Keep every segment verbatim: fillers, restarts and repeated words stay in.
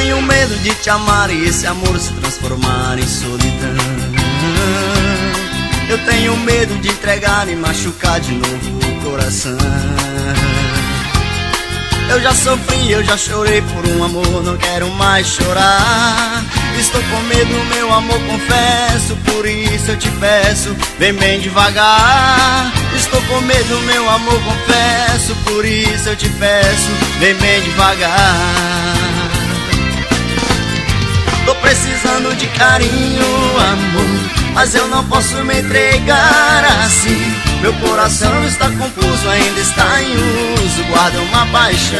tenho medo de te amar e esse amor se transformar em solidão. Eu tenho medo de entregar e machucar de novo o coração. Eu já sofri, eu já chorei por um amor, não quero mais chorar. Estou com medo, meu amor, confesso, por isso eu te peço, vem bem devagar. Estou com medo, meu amor, confesso, por isso eu te peço, vem bem devagar. Tô precisando de carinho, amor, mas eu não posso me entregar assim. Meu coração está confuso, ainda está em uso, guarda uma paixão.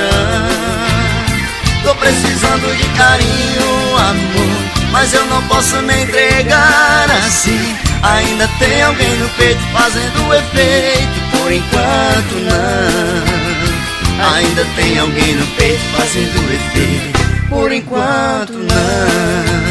Tô precisando de carinho, amor, mas eu não posso me entregar assim. Ainda tem alguém no peito fazendo efeito, por enquanto não. Ainda tem alguém no peito fazendo efeito, por enquanto não.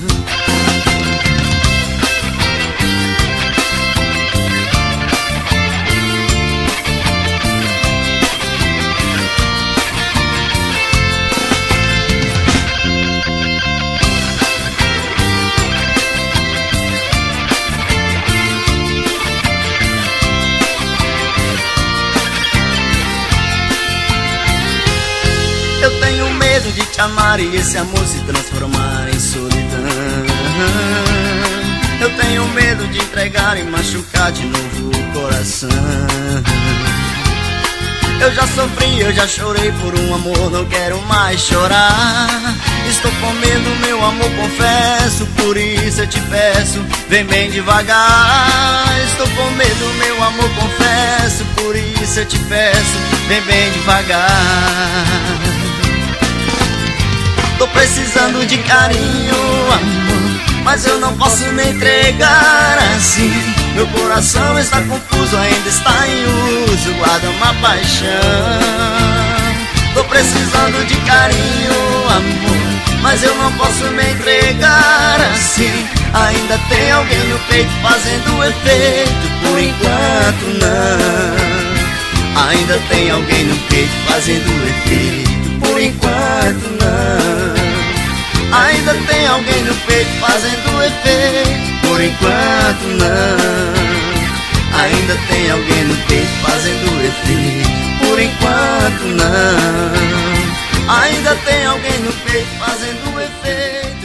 Eu tenho medo de te amar e esse amor se transformar em solidão. Eu tenho medo de entregar e machucar de novo o coração. Eu já sofri, eu já chorei por um amor, não quero mais chorar. Estou com medo, meu amor, confesso, por isso eu te peço, vem bem devagar. Estou com medo, meu amor, confesso, por isso eu te peço, vem bem devagar. Tô precisando de carinho, amor, mas eu não posso me entregar assim. Meu coração está confuso, ainda está em uso, guarda uma paixão. Tô precisando de carinho, amor, mas eu não posso me entregar assim. Ainda tem alguém no peito fazendo efeito, por enquanto não. Ainda tem alguém no peito fazendo efeito, por enquanto não. Ainda tem alguém no peito fazendo efeito, por enquanto não. Ainda tem alguém no peito fazendo efeito, por enquanto não. Ainda tem alguém no peito fazendo efeito.